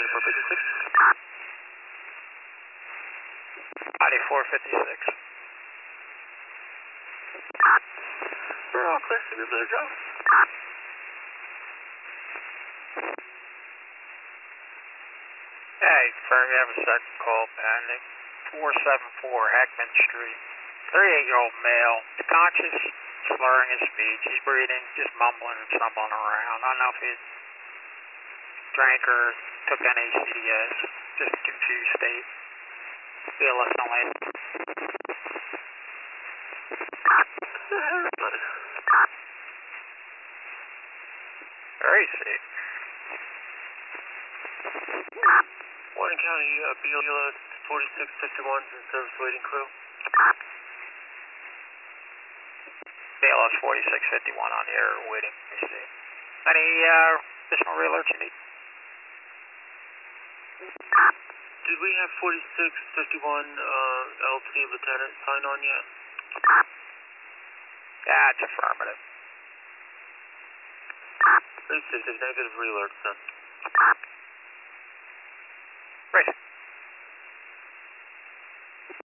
9456. 9456. We're all clear to move go. Hey, firm, you have a second call pending. 474 Heckman Street. 38-year-old male. He's conscious, slurring his speech. He's breathing, just mumbling and stumbling around. I don't know if he drank or took any CDS. Just a confused state. BLS only. Very safe. Warren County, BLS 4651 in service waiting crew. BLS 4651 on the air waiting. I see. Any additional re-alerts you need? Did we have 4651 LT Lieutenant sign on yet? That's affirmative. Negative re-alerts then. Right.